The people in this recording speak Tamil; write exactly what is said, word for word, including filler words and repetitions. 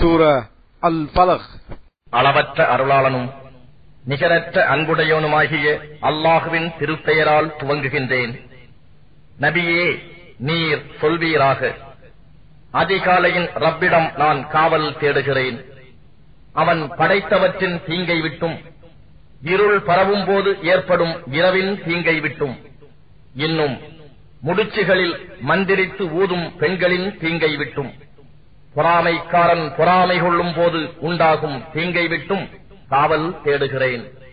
சூரா அல் ஃபலக். அளவற்ற அருளாளனும் நிகரற்ற அன்புடையவனுமாகிய அல்லாஹுவின் திருப்பெயரால் துவங்குகின்றேன். நபியே, நீர் சொல்வீராக, அதிகாலையின் ரப்பிடம் நான் காவல் தேடுகிறேன். அவன் படைத்தவற்றின் தீங்கை விட்டும், இருள் பரவும் போது ஏற்படும் இரவின் தீங்கை விட்டும், இன்னும் முடிச்சுகளில் மந்திரித்து ஊதும் பெண்களின் தீங்கை விட்டும், பொறாமைக்காரன் பொறாமை கொள்ளும் போது உண்டாகும் தீங்கை விட்டும் காவல் தேடுகிறேன்.